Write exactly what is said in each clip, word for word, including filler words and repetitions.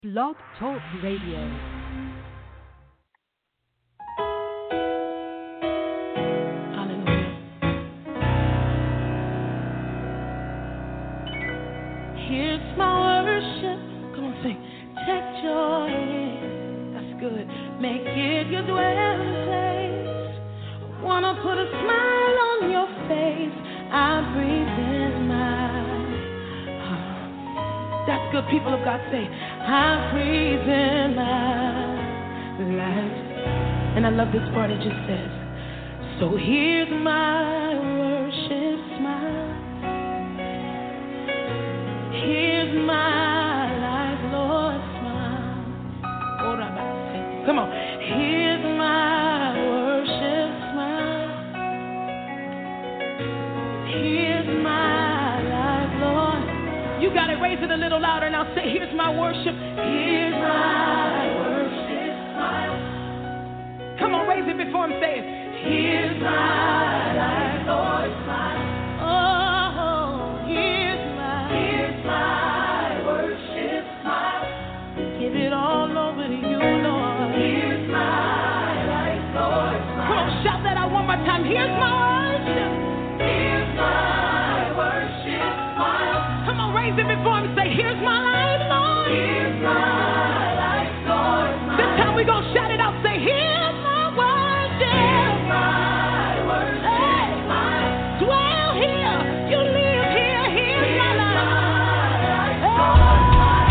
Blog Talk Radio. Here's my worship. Come on, sing. Take joy in. That's good. Make it your dwelling place. Wanna put a smile on your face. I breathe in my heart. That's good. People of God say, I breathe in my life. And I love this part. It just says, so here's my worship smile. Here's my life, Lord, smile. Come on. Here's my worship smile. Here's my life, Lord. You got it. Raise it a little louder now. Say, here's my worship. Here's my worship smile. Come on, raise it before him. Say it. Here's my life, Lord, smile. Give it all over to you, Lord. Here's my life, Lord. Come on, shout that out one more time. Here's my worship. Here's my worship smile. Come on, raise it before him. Say, here's my life, Lord. Here's my life, Lord. This time we gonna shout it out. Say, here's my worship. Here's my worship smile. Dwell here. You live here. Here's my life. Lord.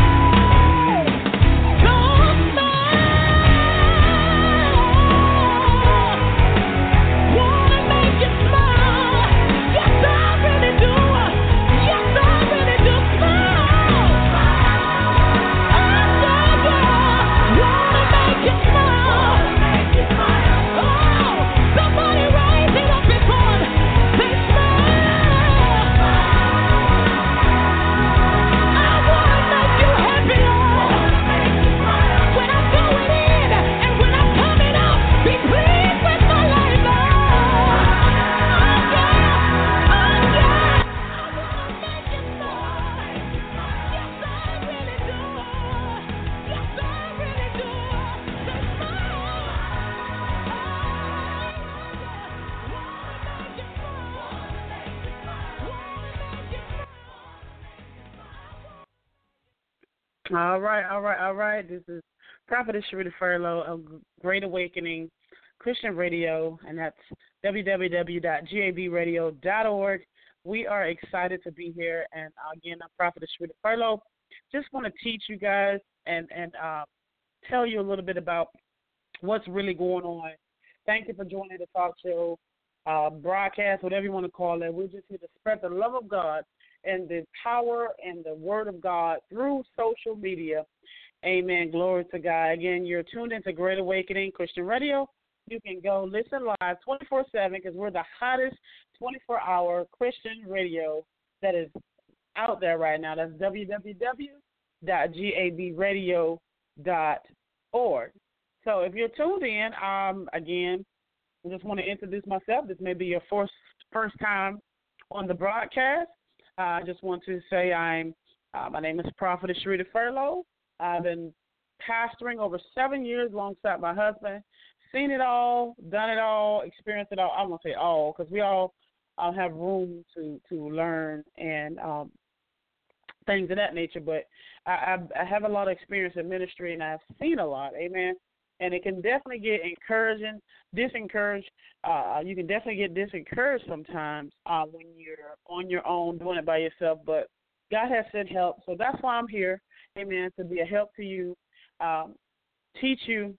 All right, all right, all right. This is Prophetess Sharita Furlow of Great Awakening Christian Radio, and that's w w w dot gab radio dot org. We are excited to be here, and again, I'm Prophetess Sharita Furlow. Just want to teach you guys and, and uh, tell you a little bit about what's really going on. Thank you for joining the talk show, uh, broadcast, whatever you want to call it. We're just here to spread the love of God and the power and the word of God through social media. Amen. Glory to God. Again, you're tuned into Great Awakening Christian Radio. You can go listen live twenty-four seven because we're the hottest twenty-four hour Christian radio that is out there right now. That's w w w dot gab radio dot org. So if you're tuned in, um, again, I just want to introduce myself. This may be your first, first time on the broadcast. I just want to say I'm, uh, my name is Prophetess Sharita Furlow. I've been pastoring over seven years alongside my husband, seen it all, done it all, experienced it all. I won't say all because we all uh, have room to, to learn and um, things of that nature. But I, I, I have a lot of experience in ministry, and I've seen a lot, amen. And it can definitely get encouraging, disencouraged. Uh, you can definitely get disencouraged sometimes uh, when you're on your own doing it by yourself. But God has sent help, so that's why I'm here, amen, to be a help to you, um, teach you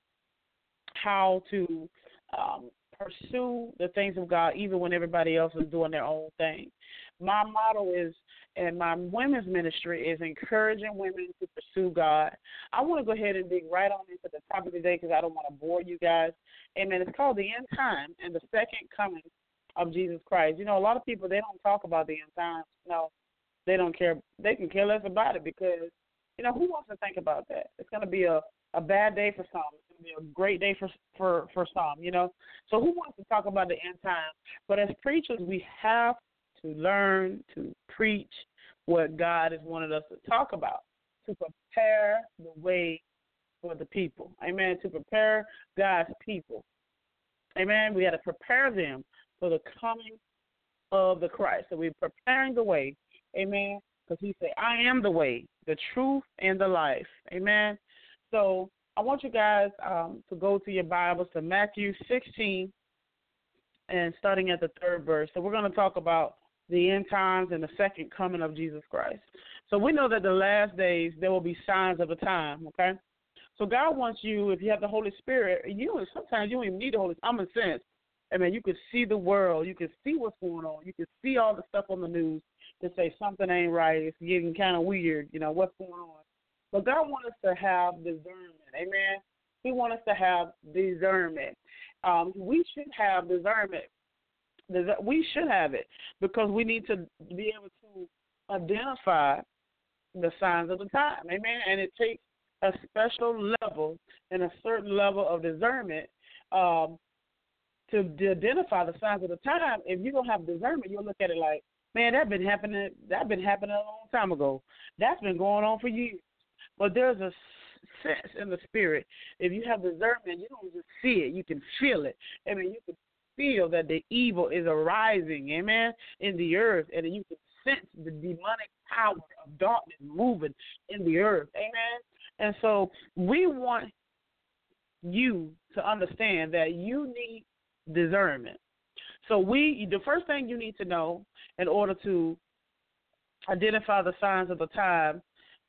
how to um, pursue the things of God even when everybody else is doing their own thing. My motto is, and my women's ministry is encouraging women to pursue God. I want to go ahead and dig right on into the topic today because I don't want to bore you guys. Amen. It's called the end time and the second coming of Jesus Christ. You know, a lot of people, they don't talk about the end times. No, they don't care. They can care less about it because, you know, who wants to think about that? It's going to be a, a bad day for some. It's going to be a great day for, for, for some, you know. So who wants to talk about the end time? But as preachers, we have to learn to preach what God has wanted us to talk about. to prepare the way for the people. Amen. To prepare God's people. Amen. We had to prepare them for the coming of the Christ. So we're preparing the way. Amen. Because he said, I am the way, the truth, and the life. Amen. So I want you guys um, to go to your Bibles to Matthew sixteen and starting at the third verse. So we're going to talk about the end times and the second coming of Jesus Christ. So we know that the last days there will be signs of the time, okay? So God wants you, if you have the Holy Spirit, you sometimes you don't even need the Holy Spirit. Common sense. I mean, you can see the world. You can see what's going on. You can see all the stuff on the news to say something ain't right. It's getting kind of weird, you know, what's going on. But God wants us to have discernment, amen? He wants us to have discernment. Um, we should have discernment. We should have it because we need to be able to identify the signs of the time, amen? And it takes a special level and a certain level of discernment um, to, to identify the signs of the time. If you don't have discernment, you'll look at it like, man, that's been happening. That's been happening a long time ago. That's been going on for years. But there's a sense in the spirit. If you have discernment, you don't just see it. You can feel it. I mean, you can feel that the evil is arising, amen, in the earth, and you can sense the demonic power of darkness moving in the earth, amen. And so we want you to understand that you need discernment. So we, the first thing you need to know in order to identify the signs of the time,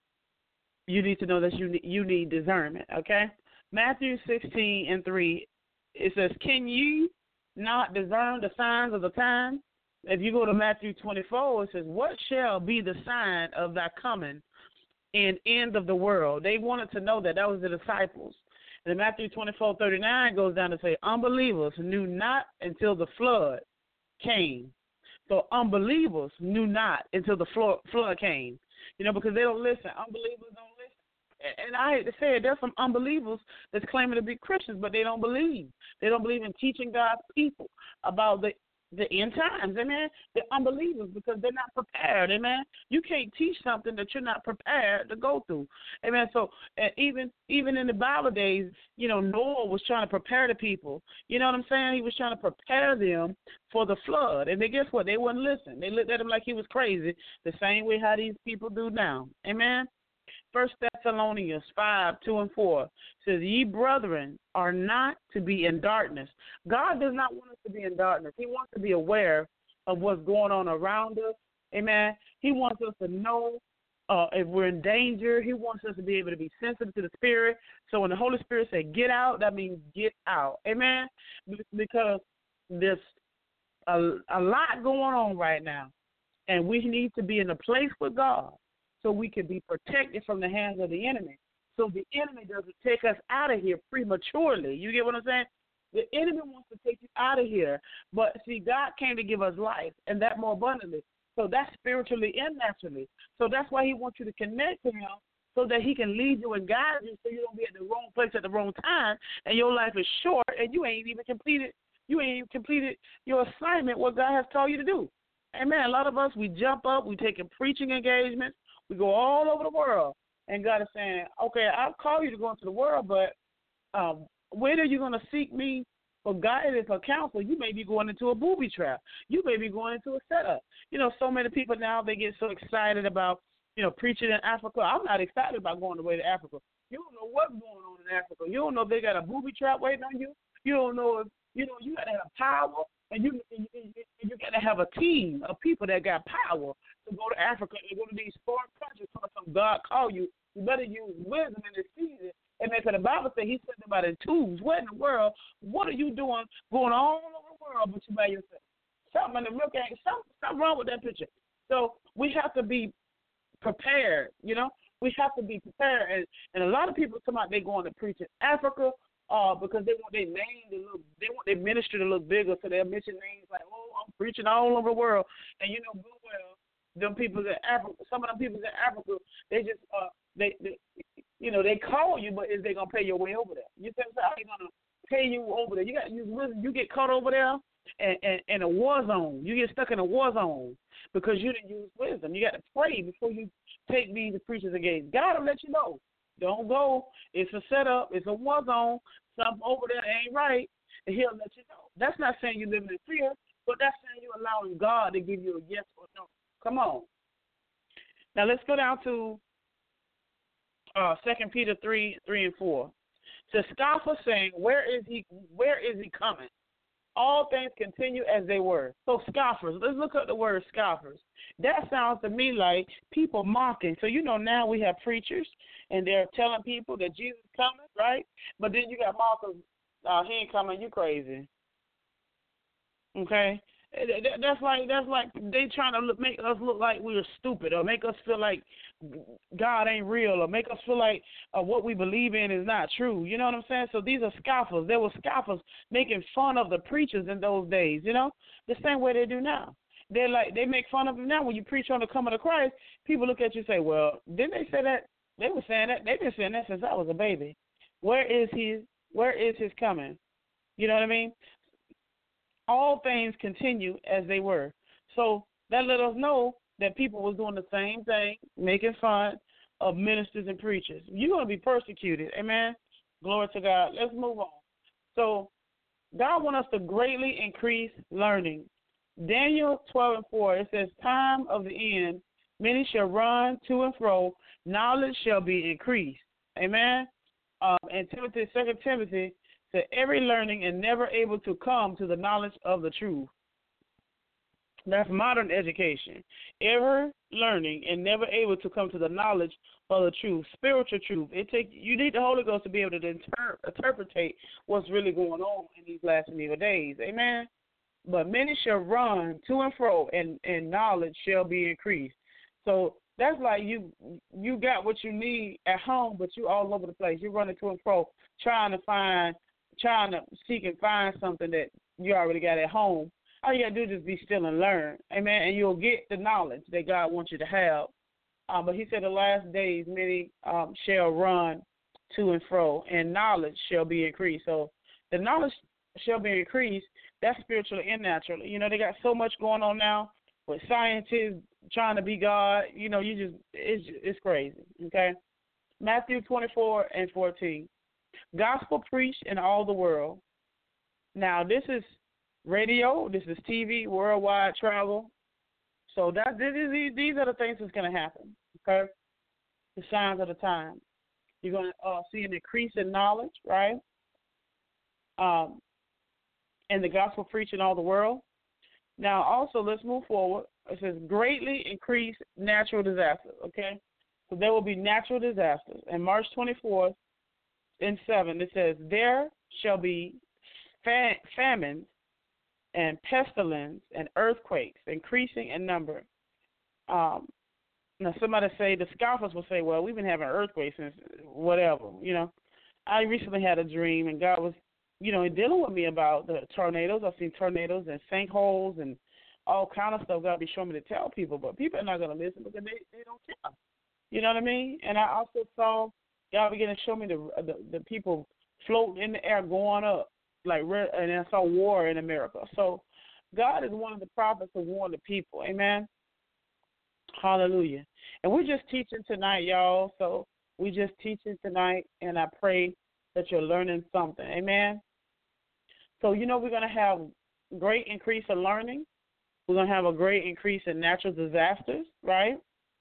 you need to know that you you need discernment, okay? Matthew sixteen and three, it says, can you not discern the signs of the time? If you go to Matthew twenty-four, it says, what shall be the sign of thy coming and end of the world? They wanted to know that. That was the disciples. And in Matthew twenty-four thirty-nine goes down to say, unbelievers knew not until the flood came. So unbelievers knew not until the flood came. You know, because they don't listen. Unbelievers don't listen. And I hate to say it, there's some unbelievers that's claiming to be Christians, but they don't believe. They don't believe in teaching God's people about the the end times, amen. They're unbelievers because they're not prepared, amen. You can't teach something that you're not prepared to go through, amen. So uh, even even in the Bible days, you know, Noah was trying to prepare the people. You know what I'm saying? He was trying to prepare them for the flood. And then guess what? They wouldn't listen. They looked at him like he was crazy, the same way how these people do now, amen. First Thessalonians five, two and four says, ye brethren are not to be in darkness. God does not want us to be in darkness. He wants to be aware of what's going on around us. Amen. He wants us to know uh, if we're in danger. He wants us to be able to be sensitive to the Spirit. So when the Holy Spirit says get out, that means get out. Amen. Because there's a, a lot going on right now, and we need to be in a place with God, so we can be protected from the hands of the enemy. So the enemy doesn't take us out of here prematurely. You get what I'm saying? The enemy wants to take you out of here. But, see, God came to give us life, and that more abundantly. So that's spiritually and naturally. So that's why he wants you to connect to him so that he can lead you and guide you so you don't be at the wrong place at the wrong time, and your life is short, and you ain't even completed, you ain't even completed your assignment, what God has told you to do. Amen. A lot of us, we jump up, we take preaching engagements, we go all over the world, and God is saying, okay, I'll call you to go into the world, but um, when are you going to seek me for guidance or counsel? You may be going into a booby trap. You may be going into a setup. You know, so many people now, they get so excited about, you know, preaching in Africa. I'm not excited about going away to Africa. You don't know what's going on in Africa. You don't know if they got a booby trap waiting on you. You don't know if, you know, you got to have power. And you and you, and you got to have a team of people that got power to go to Africa and go to these foreign countries. So if God call you, you better use wisdom in this season. And because the Bible says he sent them out in twos. What in the world? What are you doing going all over the world but you by yourself? Something in the look at something, something wrong with that picture. So we have to be prepared, you know. We have to be prepared. And, and a lot of people come out, they going to preach in Africa. Uh, because they want their name to look, they want their ministry to look bigger, so they'll mention names like, oh, I'm preaching all over the world. And you know good well, them people in Africa, some of them people in Africa, they just, uh, they, they, you know, they call you, but is they gonna pay your way over there? You say, how they gonna pay you over there? You got, you, you get caught over there, in, in, in a war zone. You get stuck in a war zone because you didn't use wisdom. You got to pray before you take these preachers against. God will let you know. Don't go. It's a setup. It's a war zone. Something over there ain't right, and he'll let you know. That's not saying you're living in fear, but that's saying you're allowing God to give you a yes or no. Come on. Now let's go down to uh, Second Peter three, three and four. The scoffer saying, "Where is he? Where is he coming? All things continue as they were." So scoffers. Let's look at the word scoffers. That sounds to me like people mocking. So you know now we have preachers and they're telling people that Jesus is coming, right? But then you got mockers. Uh, he ain't coming. You crazy. Okay. That's like that's like they trying to look, make us look like we're stupid, or make us feel like God ain't real, or make us feel like uh, what we believe in is not true. You know what I'm saying? So these are scoffers. There were scoffers making fun of the preachers in those days. You know, the same way they do now. They like they make fun of them now. When you preach on the coming of Christ, people look at you and say, "Well, didn't they say that? They were saying that. They've been saying that since I was a baby. Where is his? Where is his coming?" You know what I mean? All things continue as they were. So that let us know that people was doing the same thing, making fun of ministers and preachers. You're going to be persecuted. Amen. Glory to God. Let's move on. So God wants us to greatly increase learning. Daniel twelve and four, it says, "Time of the end, many shall run to and fro, knowledge shall be increased." Amen. Um, and Timothy, Second Timothy, to every learning and never able to come to the knowledge of the truth. That's modern education. Ever learning and never able to come to the knowledge of the truth, spiritual truth. It take you need the Holy Ghost to be able to inter- interpret what's really going on in these last and evil days. Amen. But many shall run to and fro, and, and knowledge shall be increased. So that's like you you got what you need at home, but you all over the place. You're running to and fro, trying to find. trying to seek and find something that you already got at home. All you got to do is just be still and learn. Amen. And you'll get the knowledge that God wants you to have. Um, but he said the last days many um, shall run to and fro, and knowledge shall be increased. So the knowledge shall be increased. That's spiritually and naturally. You know, they got so much going on now with scientists trying to be God. You know, you just, it's, it's crazy. Okay. Matthew twenty-four and fourteen. Gospel preached in all the world. Now, this is radio, this is T V, worldwide travel. So that these, these are the things that's going to happen, okay? The signs of the time. You're going to uh, see an increase in knowledge, right? Um, and the gospel preached in all the world. Now, also, let's move forward. It says greatly increase natural disasters, okay? So there will be natural disasters. And March twenty-fourth, in seven, it says, "There shall be fa- famines and pestilence and earthquakes, increasing in number." Um, now, somebody say, the scoffers will say, "Well, we've been having earthquakes since whatever." You know, I recently had a dream, and God was, you know, dealing with me about the tornadoes. I've seen tornadoes and sinkholes and all kind of stuff God be showing me to tell people, but people are not going to listen because they, they don't care. You know what I mean? And I also saw God began to show me the, the the people floating in the air going up, like, and I saw war in America. So God is one of the prophets to warn the people. Amen. Hallelujah. And we're just teaching tonight, y'all. So we're just teaching tonight, and I pray that you're learning something. Amen. So, you know, we're going to have great increase in learning. We're going to have a great increase in natural disasters, right?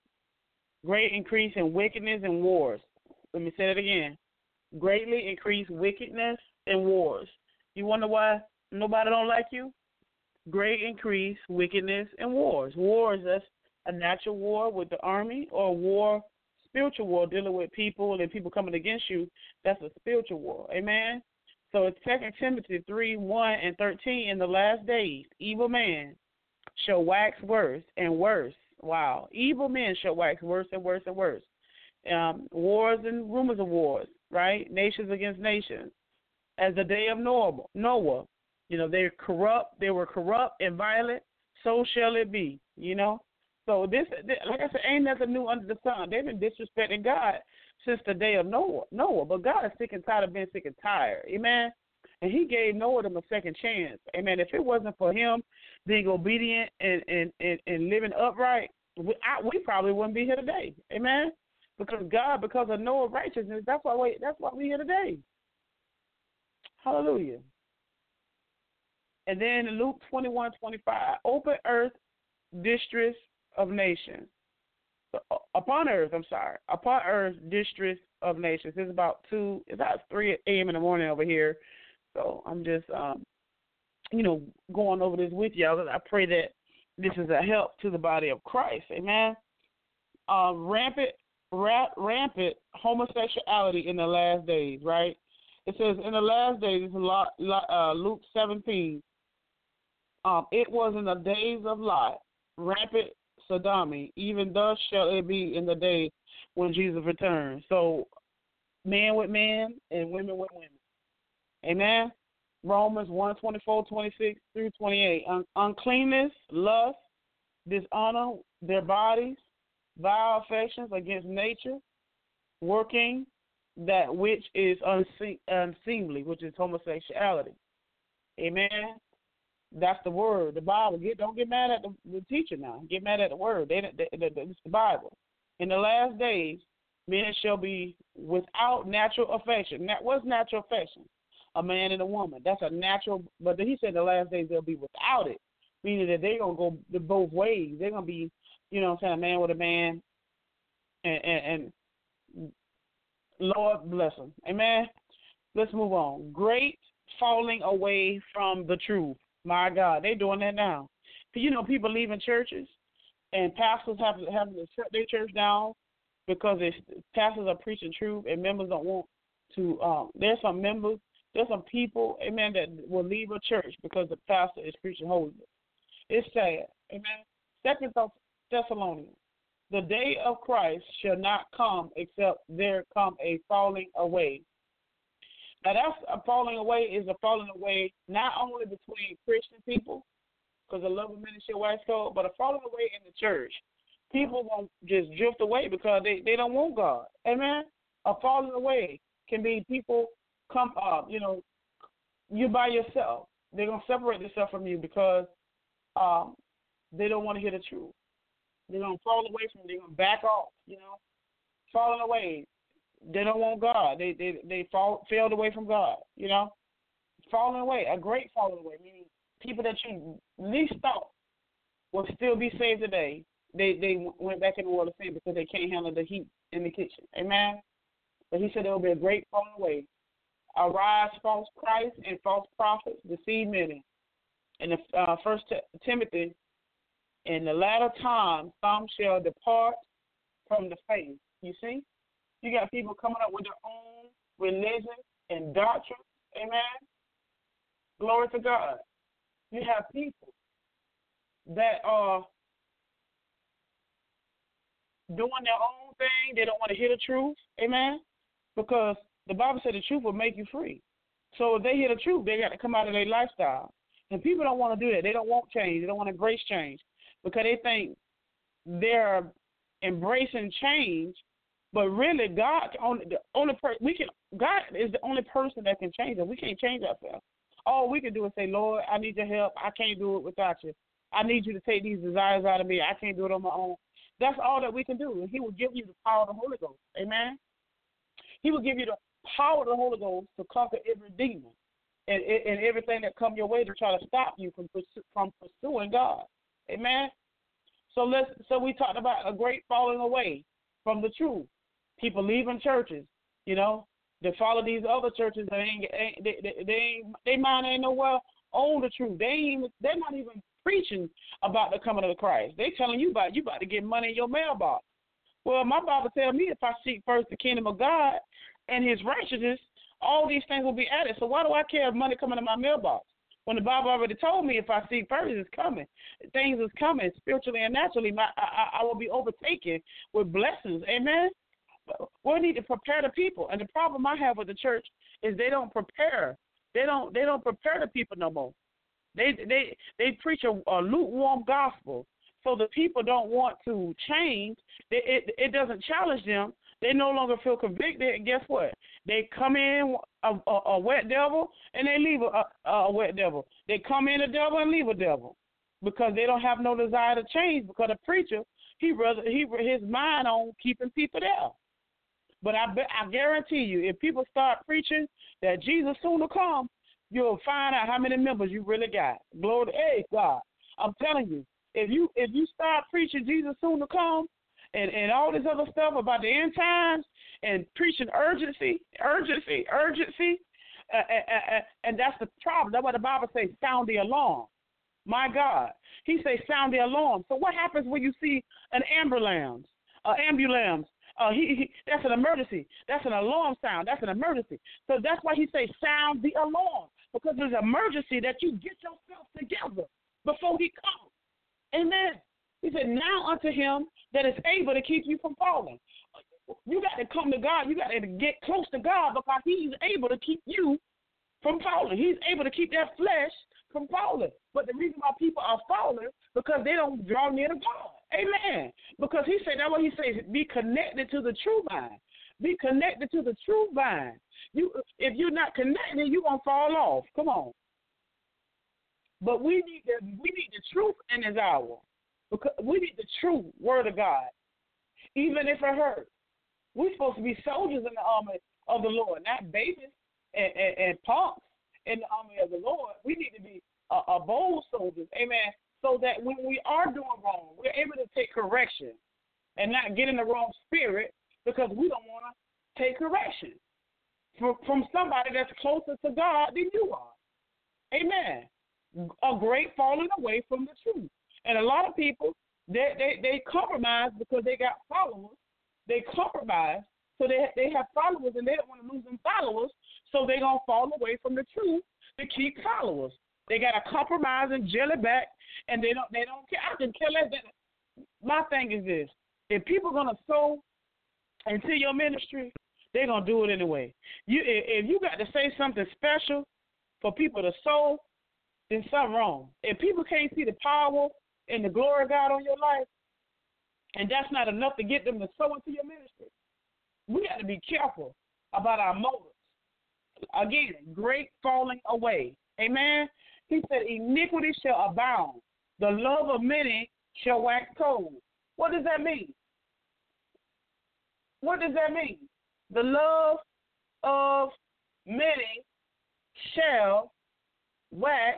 Great increase in wickedness and wars. Let me say it again. Greatly increase wickedness and wars. You wonder why nobody don't like you? Great increase wickedness and wars. Wars, that's a natural war with the army, or war, spiritual war, dealing with people and people coming against you. That's a spiritual war. Amen? So it's Second Timothy three, one and thirteen. In the last days, evil men shall wax worse and worse. Wow. Evil men shall wax worse and worse and worse. Um, wars and rumors of wars, right? Nations against nations. As the day of Noah, Noah, you know, they're corrupt. They were corrupt and violent. So shall it be, you know. So this, like I said, ain't nothing new under the sun. They've been disrespecting God since the day of Noah. Noah, but God is sick and tired of being sick and tired. Amen. And he gave Noah them a second chance. Amen. If it wasn't for him being obedient and, and, and, and living upright, we, I, we probably wouldn't be here today. Amen. Because God, because of Noah's righteousness, that's why we, that's why we're here today. Hallelujah. And then in Luke twenty-one twenty-five, open earth, districts of nations. Upon earth, I'm sorry. Upon earth, districts of nations. It's about two, it's about three a.m. in the morning over here. So I'm just, um, you know, going over this with y'all. I pray that this is a help to the body of Christ. Amen. Uh, rampant, ra- rampant homosexuality in the last days, right? It says in the last days, it's a lot, uh, Luke seventeen. Um, it was in the days of Lot, rampant sodomy, even thus shall it be in the day when Jesus returns. So, men with men and women with women. Amen. Romans one twenty-four, twenty-six through twenty-eight. Un- uncleanness, lust, dishonor their bodies, vile affections against nature, working that which is unse- unseemly, which is homosexuality. Amen. That's the word, the Bible. Get, don't get mad at the, the teacher now. Get mad at the word. They, they, they, they, it's the Bible. In the last days, men shall be without natural affection. Now, what's natural affection? A man and a woman. That's a natural, but he said the last days they'll be without it, meaning that they're going to go the both ways. They're going to be, you know what I'm saying, a man with a man, and, and, and Lord bless them. Amen. Let's move on. Great falling away from the truth. My God, they're doing that now. You know, people leaving churches, and pastors have to have to shut their church down because it's, pastors are preaching truth, and members don't want to. Um, there's some members, there's some people, amen, that will leave a church because the pastor is preaching holiness. It's sad, amen. Second Thessalonians, the day of Christ shall not come except there come a falling away. Now, that's a falling away is a falling away not only between Christian people, because the love of many shall wax cold, but a falling away in the church. People won't just drift away because they, they don't want God. Amen? A falling away can be people come up, you know, you by yourself. They're going to separate themselves from you because um, they don't want to hear the truth. They're going to fall away from you. They're going to back off, you know, falling away. They don't want God. They they they fall failed away from God. You know, falling away, a great falling away. Meaning people that you least thought will still be saved today. They they went back in the world of sin because they can't handle the heat in the kitchen. Amen. But he said there will be a great falling away. Arise, false Christ and false prophets, deceive many. In the uh, First Timothy, in the latter time, some shall depart from the faith. You see. You got people coming up with their own religion and doctrine. Amen. Glory to God. You have people that are doing their own thing. They don't want to hear the truth. Amen. Because the Bible said the truth will make you free. So if they hear the truth, they got to come out of their lifestyle. And people don't want to do that. They don't want change. They don't want to embrace change because they think they're embracing change. But really, God only the only per, we can. God is the only person that can change us. We can't change ourselves. All we can do is say, Lord, I need your help. I can't do it without you. I need you to take these desires out of me. I can't do it on my own. That's all that we can do. And he will give you the power of the Holy Ghost. Amen. He will give you the power of the Holy Ghost to conquer every demon and, and everything that come your way to try to stop you from from pursuing God. Amen. So let's. So we talked about a great falling away from the truth. People leaving churches, you know, they follow these other churches. They ain't, ain't they, they, they ain't, they mind ain't nowhere on the truth. They ain't even, they're not even preaching about the coming of the Christ. They telling you about you about to get money in your mailbox. Well, my Bible tells me if I seek first the kingdom of God and His righteousness, all these things will be added. So why do I care if money coming in my mailbox? When the Bible already told me if I seek first, it's coming. Things is coming spiritually and naturally. My, I, I will be overtaken with blessings. Amen. We need to prepare the people, and the problem I have with the church is they don't prepare. They don't. They don't prepare the people no more. They they they preach a, a lukewarm gospel, so the people don't want to change. It, it it doesn't challenge them They no longer feel convicted, and guess what? They come in a, a, a wet devil, and they leave a, a, a wet devil. They come in a devil and leave a devil because they don't have no desire to change because the preacher, he rather he his mind on keeping people there. But I bet, I guarantee you, if people start preaching that Jesus soon will come, you'll find out how many members you really got. Glory to hey, God. I'm telling you, if you if you start preaching Jesus soon to come, and, and all this other stuff about the end times, and preaching urgency, urgency, urgency, uh, uh, uh, and that's the problem. That's what the Bible says, sound the alarm. My God. He says sound the alarm. So what happens when you see an ambulance, uh, ambulance? Uh, he, he, that's an emergency. That's an alarm sound. That's an emergency. So that's why he says sound the alarm, because there's an emergency that you get yourself together before he comes. Amen. He said, now unto him that is able to keep you from falling. You got to come to God. You got to get close to God because he's able to keep you from falling. He's able to keep that flesh from falling. But the reason why people are falling because they don't draw near to God. Amen. Because he said, that's what he says, be connected to the true vine. Be connected to the true vine. You, if you're not connected, you're going to fall off. Come on. But we need the, we need the truth in this hour. Because we need the true word of God. Even if it hurts. We're supposed to be soldiers in the army of the Lord, not babies and, and, and punks in the army of the Lord. We need to be a, a bold soldiers, amen, so that when we are doing wrong, we're able to take correction and not get in the wrong spirit because we don't want to take correction from, from somebody that's closer to God than you are. Amen. A great falling away from the truth. And a lot of people, they, they, they compromise because they got followers. They compromise, so they they have followers, and they don't want to lose them followers, so they're going to fall away from the truth to keep followers. They got to compromise and jelly back, and they don't they don't care. I can care less. My thing is this. If people are going to sow into your ministry, they're going to do it anyway. You, if you got to say something special for people to sow, then something wrong. If people can't see the power and the glory of God on your life, and that's not enough to get them to sow into your ministry, we got to be careful about our motives. Again, great falling away. Amen? He said, iniquity shall abound. The love of many shall wax cold. What does that mean? What does that mean? The love of many shall wax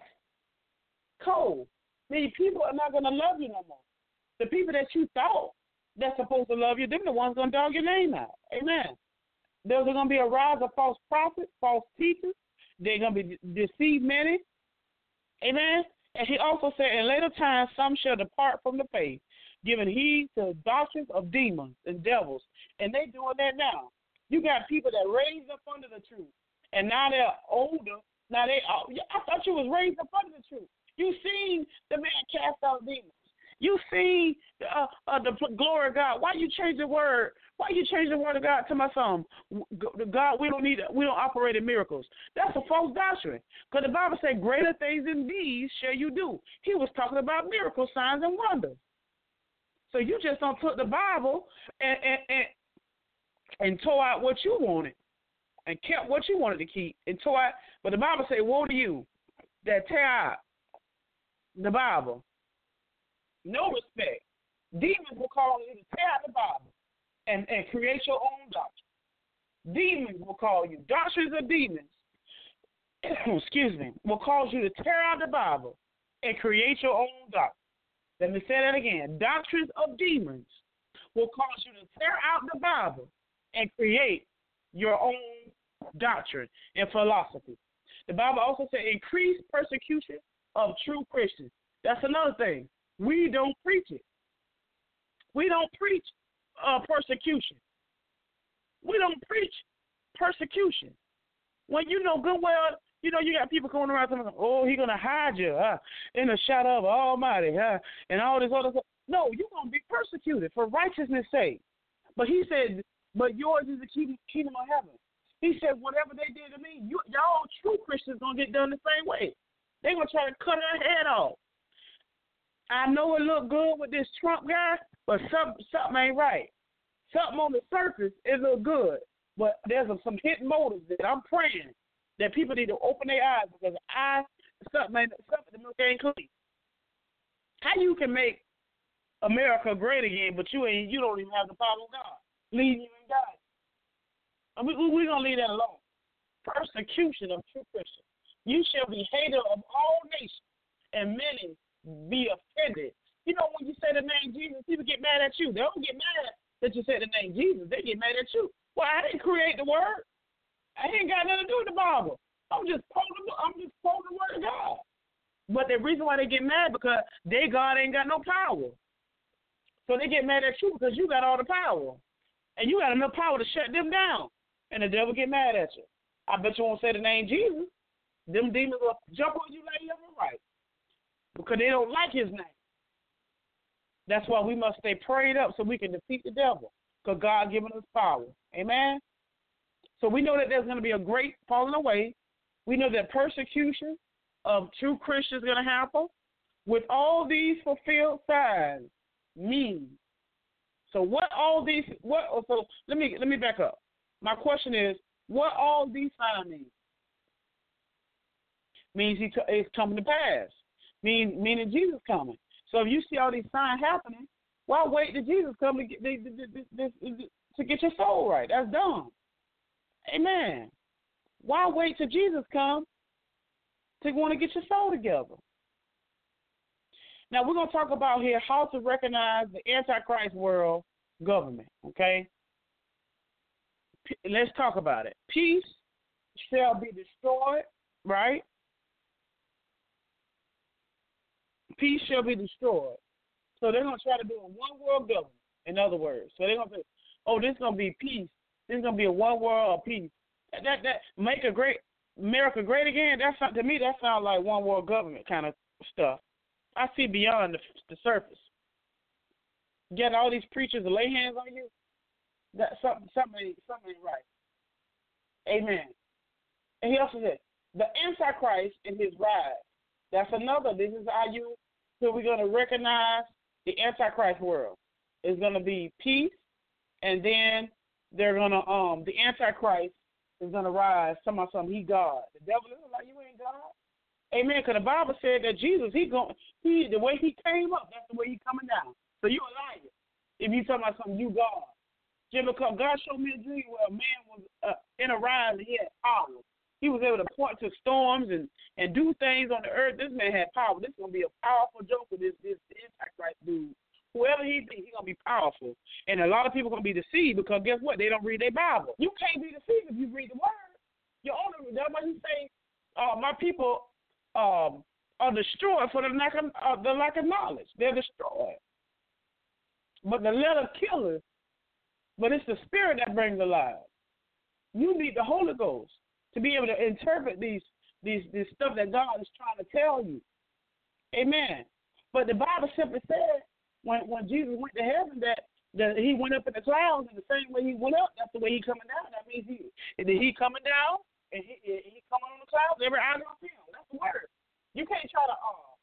cold. I mean, people are not going to love you no more. The people that you thought that's supposed to love you, them the ones going to dog your name out. Amen. There's going to be a rise of false prophets, false teachers. They're going to be deceive many. Amen. And he also said, in later times, some shall depart from the faith, giving heed to doctrines of demons and devils. And they doing that now. You got people that raised up under the truth, and now they're older. Now they, oh, I thought you was raised up under the truth. You seen the man cast out demons. You see uh, uh, the glory of God. Why you change the word? Why you change the word of God to my son? God, we don't need, we don't operate in miracles. That's a false doctrine. Because the Bible said, greater things than these shall you do. He was talking about miracles, signs, and wonders. So you just don't took the Bible and and, and and tore out what you wanted and kept what you wanted to keep and tore out. But the Bible says, woe to you that tear out the Bible. No respect. Demons will call you to tear out the Bible and, and create your own doctrine. Demons will call you. Doctrines of demons, excuse me, will cause you to tear out the Bible and create your own doctrine. Let me say that again. Doctrines of demons will cause you to tear out the Bible and create your own doctrine and philosophy. The Bible also says increase persecution of true Christians. That's another thing. We don't preach it. We don't preach uh, persecution. We don't preach persecution. When you know good well, you know, you got people going around saying, oh, he's going to hide you huh, in the shadow of Almighty huh, and all this other stuff. No, you're going to be persecuted for righteousness' sake. But he said, but yours is the kingdom of heaven. He said, whatever they did to me, you, y'all true Christians going to get done the same way. They're going to try to cut her head off. I know it look good with this Trump guy, but something, something ain't right. something on the surface, it look good. But there's some hidden motives that I'm praying that people need to open their eyes, because I something ain't something the milk ain't clean. How you can make America great again, but you ain't you don't even have the power of God. Lead you in God. And we we gonna leave that alone. Persecution of true Christians. You shall be hated of all nations, and many be offended. You know, when you say the name Jesus, people get mad at you. They don't get mad that you say the name Jesus. They get mad at you. Well, I didn't create the word. I ain't got nothing to do with the Bible. I'm just quoting. I'm just quoting the word of God. But the reason why they get mad because they God ain't got no power. So they get mad at you because you got all the power, and you got enough power to shut them down. And the devil get mad at you. I bet you won't say the name Jesus. Them demons will jump on you like left and right because they don't like his name. That's why we must stay prayed up so we can defeat the devil, because God given us power. Amen? So we know that there's going to be a great falling away. We know that persecution of true Christians is going to happen. With all these fulfilled signs mean. So what all these, what, so let me, let me back up. My question is, what all these signs mean? Means he it's coming to pass. Mean, meaning Jesus coming. So if you see all these signs happening, why wait till Jesus come to get, to get your soul right? That's dumb. Amen. Why wait till Jesus come to want to get your soul together? Now we're going to talk about here how to recognize the Antichrist world government, okay? P- let's talk about it. Peace shall be destroyed, right? Peace shall be destroyed. So they're going to try to do a one world government, in other words. So they're going to say, oh, this is going to be peace. This is going to be a one world of peace. That, that, that make a great, America great again, that's not, to me, that sounds like one world government kind of stuff. I see beyond the, the surface. Get all these preachers to lay hands on you, that something, something, ain't, something ain't right. Amen. And he also said, the Antichrist in his rise. That's another. This is how you, so we're going to recognize the Antichrist world. It's going to be peace, and then they're going to, um, the Antichrist is going to rise. Somebody, something, he God. The devil is like, you ain't God. Amen. Because the Bible said that Jesus, he going, he, the way he came up, that's the way he coming down. So you a liar. If you talking about something, you God. Just because God showed me a dream where a man was uh, in a rise and he had power. He was able to point to storms and, and do things on the earth. This man had power. This is going to be a powerful joker, this, this Antichrist dude. Whoever he be, he's going to be powerful. And a lot of people are going to be deceived because guess what? They don't read their Bible. You can't be deceived if you read the word. You're only, that's why he say, uh, my people um, are destroyed for the lack of, uh, the lack of knowledge. They're destroyed. But the letter killers, but it's the spirit that brings alive. You need the Holy Ghost to be able to interpret these, these, this stuff that God is trying to tell you. Amen. But the Bible simply said when, when Jesus went to heaven that, that he went up in the clouds, and the same way he went up, that's the way he coming down. That means he, he coming down, and he, he coming on the clouds, every eye gonna see him. That's the word. You can't try to, uh,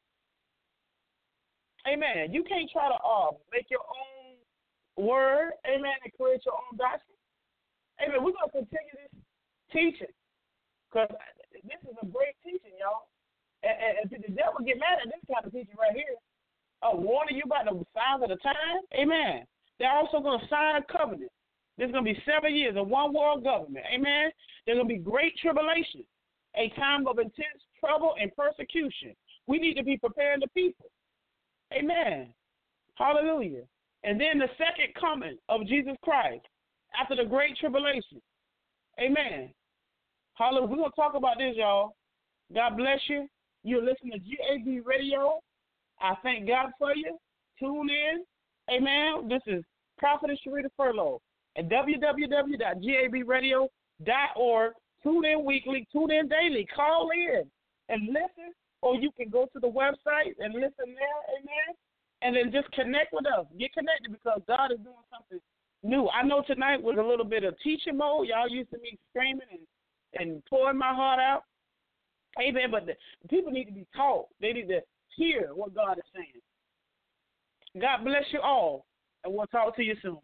amen, you can't try to uh, make your own word, amen, and create your own doctrine. Amen, we're going to continue this teaching, because this is a great teaching, y'all. And, and, and the devil get mad at this kind of teaching right here, uh, warning you about the signs of the time. Amen. They're also going to sign a covenant. There's going to be seven years of one world government. Amen. There's going to be great tribulation, a time of intense trouble and persecution. We need to be preparing the people. Amen. Hallelujah. And then the second coming of Jesus Christ after the great tribulation. Amen. Hallelujah. We're going to talk about this, y'all. God bless you. You're listening to G A B Radio. I thank God for you. Tune in. Amen. This is Prophetess Sharita Furlow at w w w dot g a b radio dot org. Tune in weekly. Tune in daily. Call in and listen, or you can go to the website and listen there. Amen. And then just connect with us. Get connected because God is doing something new. I know tonight was a little bit of teaching mode. Y'all used to me screaming and, and pouring my heart out. Amen. But the, the people need to be taught. They need to hear what God is saying. God bless you all, and we'll talk to you soon.